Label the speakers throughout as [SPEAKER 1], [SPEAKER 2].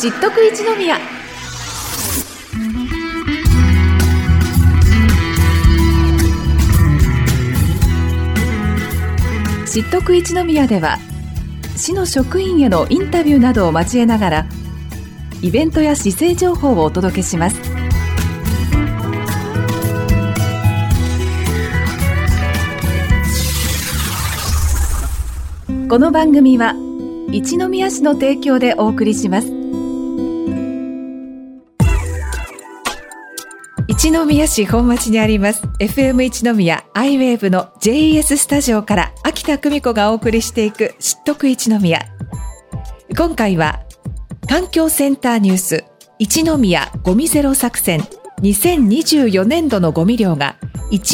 [SPEAKER 1] 知っとく一宮。知っとく一宮では、市の職員へのインタビューなどを交えながらイベントや市政情報をお届けします。この番組は一宮市の提供でお送りします。一宮市本町にあります FM 一宮 iWave の JES スタジオから秋田久美子がお送りしていく知っとく一宮。今回は環境センターニュース一宮ゴミゼロ作戦2024年度のゴミ量が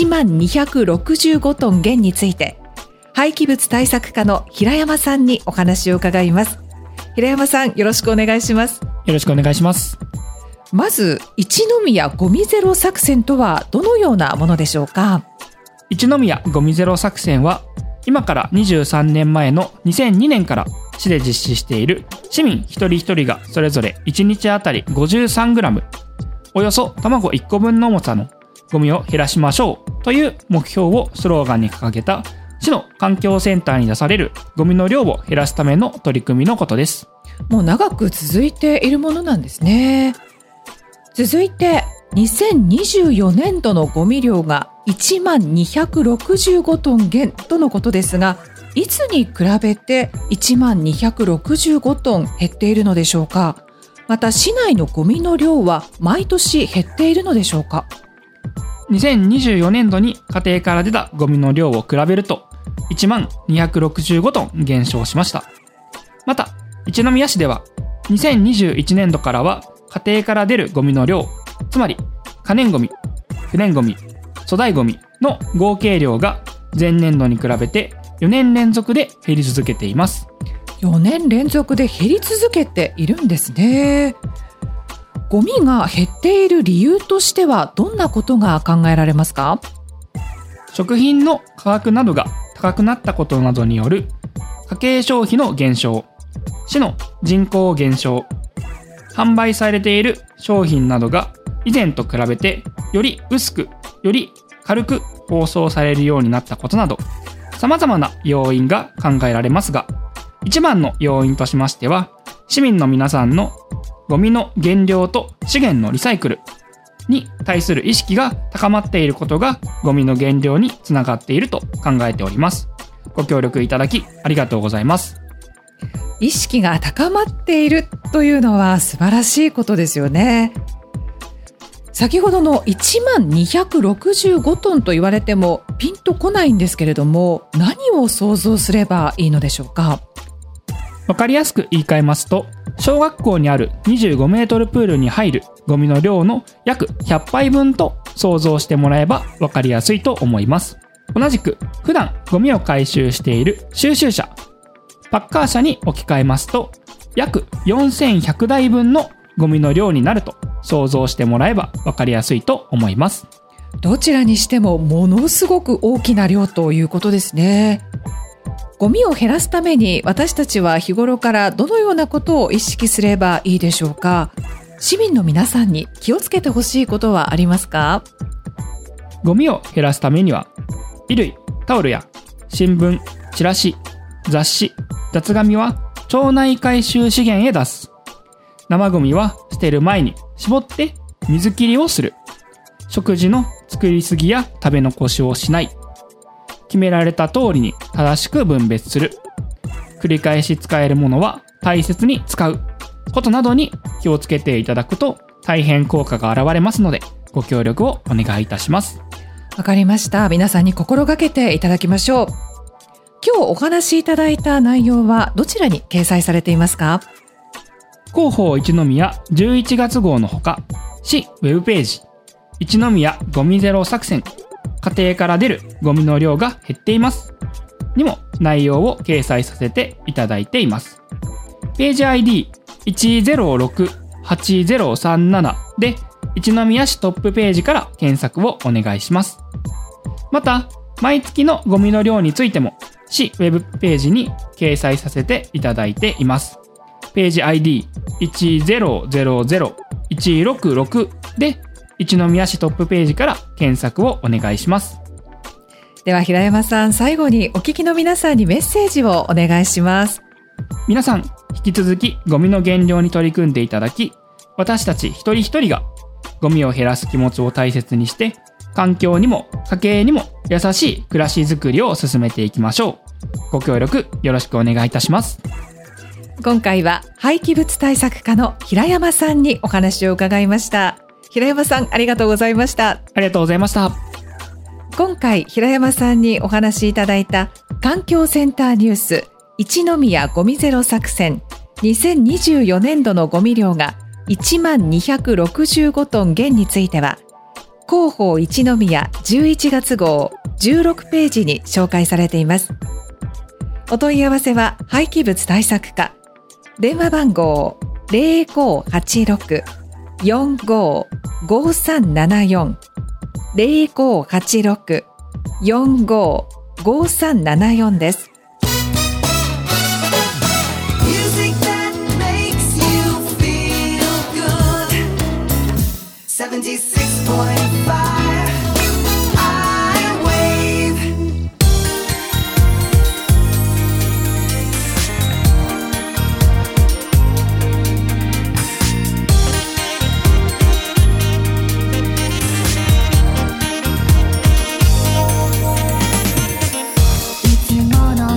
[SPEAKER 1] 1265トン減について、廃棄物対策課の平山さんにお話を伺います。平山さん、よろしくお願いします。
[SPEAKER 2] よろしくお願いします。
[SPEAKER 1] まず、一宮ゴミゼロ作戦とはどのようなものでしょうか？
[SPEAKER 2] 一宮ゴミゼロ作戦は、今から23年前の2002年から市で実施している市民一人一人がそれぞれ1日あたり 53g、およそ卵1個分の重さのゴミを減らしましょうという目標をスローガンに掲げた市の環境センターに出されるゴミの量を減らすための取り組みのことです。
[SPEAKER 1] もう長く続いているものなんですね。続いて2024年度のゴミ量が1265トン減とのことですが、いつに比べて1265トン減っているのでしょうか？また市内のゴミの量は毎年減っているのでしょうか
[SPEAKER 2] ？2024年度に家庭から出たゴミの量を比べると10265トン減少しました。また一宮市では2021年度からは家庭から出るゴミの量、つまり可燃ゴミ、不燃ゴミ、粗大ゴミの合計量が前年度に比べて4年連続で減り続けています。
[SPEAKER 1] 4年連続で減り続けているんですね。ゴミが減っている理由としてはどんなことが考えられますか？
[SPEAKER 2] 食品の価格などが高くなったことなどによる家計消費の減少、市の人口減少、販売されている商品などが以前と比べてより薄く、より軽く包装されるようになったことなど、様々な要因が考えられますが、一番の要因としましては、市民の皆さんのゴミの減量と資源のリサイクルに対する意識が高まっていることがゴミの減量につながっていると考えております。ご協力いただきありがとうございます。
[SPEAKER 1] 意識が高まっているというのは素晴らしいことですよね。先ほどの1265トンと言われてもピンとこないんですけれども、何を想像すればいいのでしょうか？
[SPEAKER 2] わかりやすく言い換えますと、小学校にある25メートルプールに入るゴミの量の約100杯分と想像してもらえばわかりやすいと思います。同じく普段ゴミを回収している収集車、パッカー車に置き換えますと、約4100台分のゴミの量になると想像してもらえばわかりやすいと思います。
[SPEAKER 1] どちらにしてもものすごく大きな量ということですね。ゴミを減らすために私たちは日頃からどのようなことを意識すればいいでしょうか？市民の皆さんに気をつけてほしいことはありますか？
[SPEAKER 2] ゴミを減らすためには、衣類、タオルや新聞、チラシ、雑誌、雑紙は町内回収資源へ出す。生ゴミは捨てる前に絞って水切りをする。食事の作りすぎや食べ残しをしない。決められた通りに正しく分別する。繰り返し使えるものは大切に使うことなどに気をつけていただくと大変効果が現れますので、ご協力をお願いいたします。
[SPEAKER 1] わかりました。皆さんに心がけていただきましょう。今日お話しいただいた内容はどちらに掲載されていますか？
[SPEAKER 2] 広報一宮11月号のほか、市ウェブページ一宮ゴミゼロ作戦、家庭から出るゴミの量が減っていますにも内容を掲載させていただいています。ページ ID1068037 で一宮市トップページから検索をお願いします。また毎月のゴミの量についても市ウェブページに掲載させていただいています。 ページ ID1000-166 で一宮市トップページから検索をお願いします。
[SPEAKER 1] では平山さん、最後にお聞きの皆さんにメッセージをお願いします。
[SPEAKER 2] 皆さん引き続きゴミの減量に取り組んでいただき、私たち一人一人がゴミを減らす気持ちを大切にして環境にも家計にも優しい暮らしづくりを進めていきましょう。ご協力よろしくお願いいたします。
[SPEAKER 1] 今回は廃棄物対策課の平山さんにお話を伺いました。平山さん、ありがとうございました。
[SPEAKER 2] ありがとうございました。
[SPEAKER 1] 今回平山さんにお話しいただいた環境センターニュース一宮ゴミゼロ作戦2024年度のゴミ量が1265トン減については、広報一宮11月号16ページに紹介されています。お問い合わせは廃棄物対策課、電話番号 0586-455374 0586-455374 です。
[SPEAKER 3] いつもの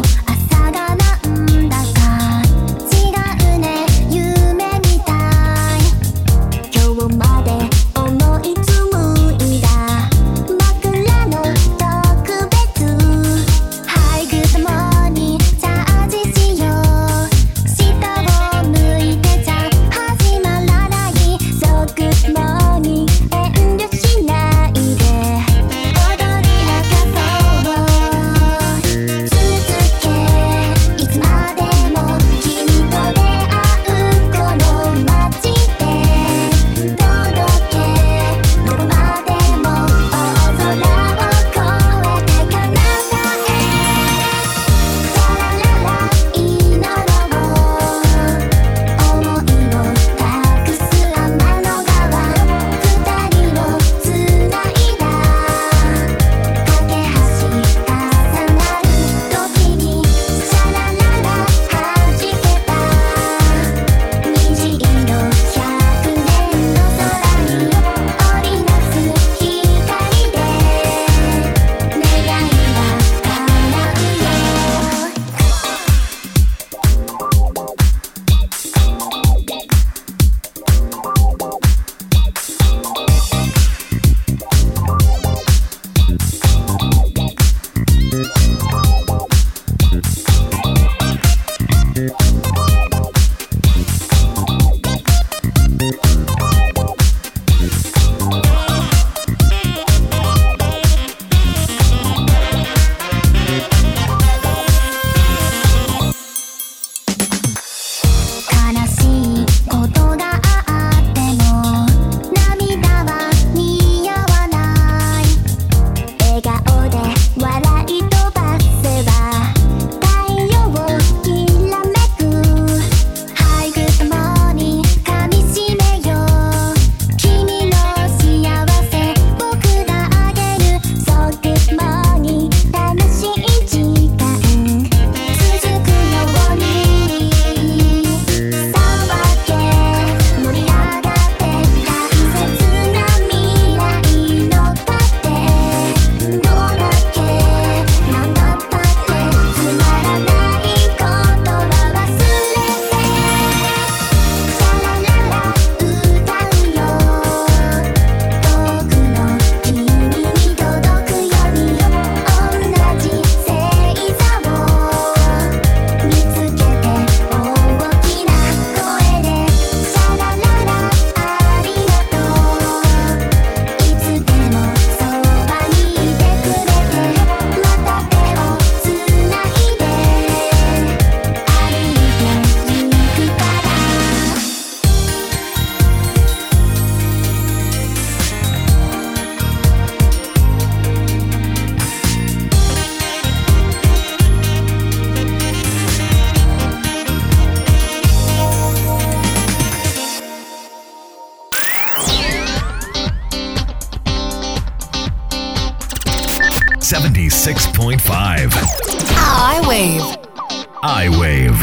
[SPEAKER 3] 96.5
[SPEAKER 4] I-Wave.
[SPEAKER 3] I-Wave。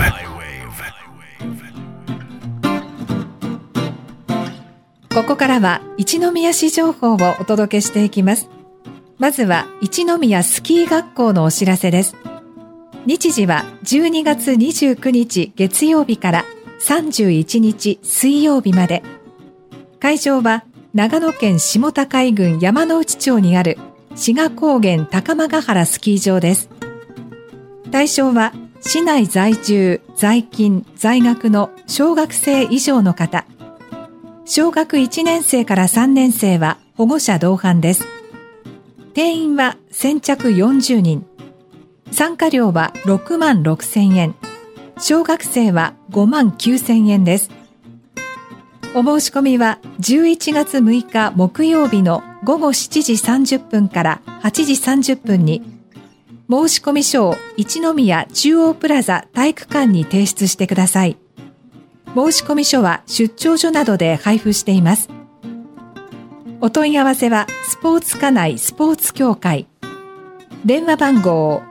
[SPEAKER 1] ここからは一宮市情報をお届けしていきます。まずは一宮スキー学校のお知らせです。日時は12月29日月曜日から31日水曜日まで。会場は長野県下高井郡山ノ内町にある志賀高原高間ヶ原スキー場です。対象は市内在住、在勤、在学の小学生以上の方。小学1年生から3年生は保護者同伴です。定員は先着40人。参加料は6万6千円。小学生は5万9千円です。お申し込みは11月6日木曜日の午後7時30分から8時30分に申し込み書を一宮中央プラザ体育館に提出してください。申し込み書は出張所などで配布しています。お問い合わせはスポーツ課内スポーツ協会。電話番号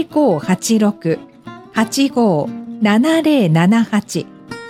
[SPEAKER 1] 0586-857078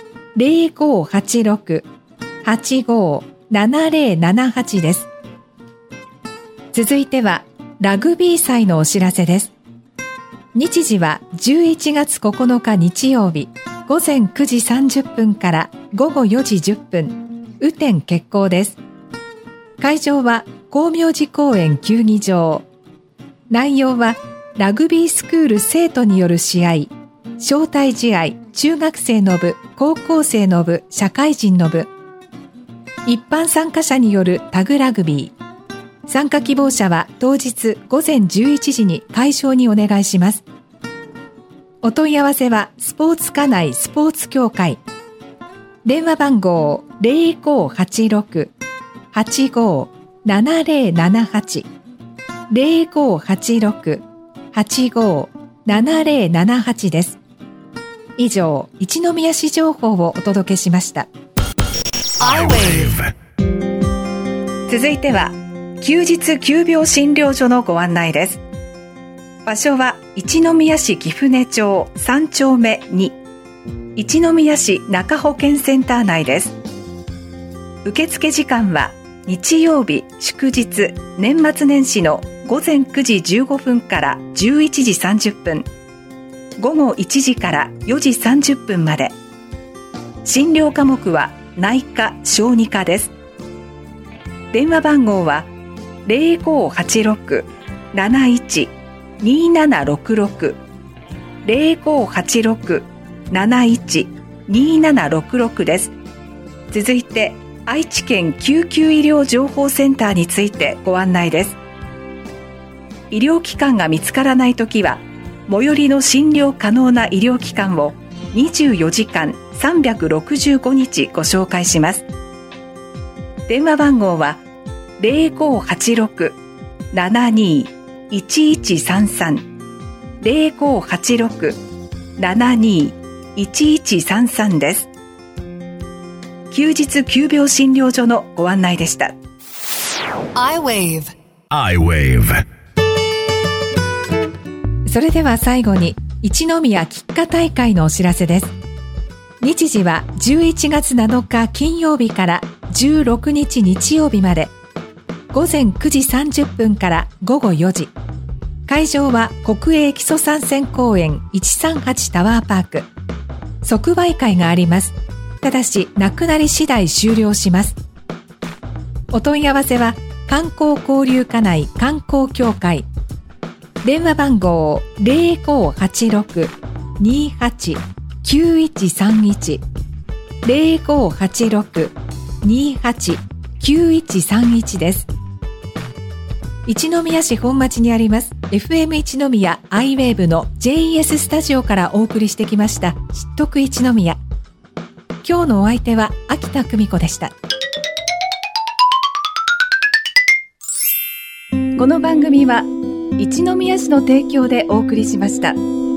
[SPEAKER 1] 0586-857078 です。続いてはラグビー祭のお知らせです。日時は11月9日日曜日午前9時30分から午後4時10分、雨天決行です。会場は光明寺公園球技場。内容はラグビースクール生徒による試合、招待試合、中学生の部、高校生の部、社会人の部。一般参加者によるタグラグビー。参加希望者は当日午前11時に会場にお願いします。お問い合わせはスポーツ課内スポーツ協会。電話番号 0586-857078 0586-857078 です。以上、一宮市情報をお届けしました。
[SPEAKER 3] I-Wave。
[SPEAKER 1] 続いては休日急病診療所のご案内です。場所は一宮市貴船町3丁目2、一宮市中保健センター内です。受付時間は日曜日、祝日、年末年始の午前9時15分から11時30分、午後1時から4時30分まで。診療科目は内科・小児科です。電話番号は 0586-712766 0586-712766 です。続いて愛知県救急医療情報センターについてご案内です。医療機関が見つからないときは最寄りの診療可能な医療機関を24時間365日ご紹介します。電話番号は 0586-721133 0586-721133 です。休日急病診療所のご案内でした。
[SPEAKER 4] I-Wave。
[SPEAKER 3] I-Wave。
[SPEAKER 1] それでは最後に一宮菊花大会のお知らせです。日時は11月7日金曜日から16日日曜日まで。午前9時30分から午後4時。会場は国営基礎参戦公園138タワーパーク。即売会があります。ただしなくなり次第終了します。お問い合わせは観光交流課内観光協会。電話番号 0586-289131 0586-289131 です。一宮市本町にあります FM 一宮 I-Wave の JES スタジオからお送りしてきました知っとく一宮。今日のお相手は秋田久美子でした。この番組は一宮市の提供でお送りしました。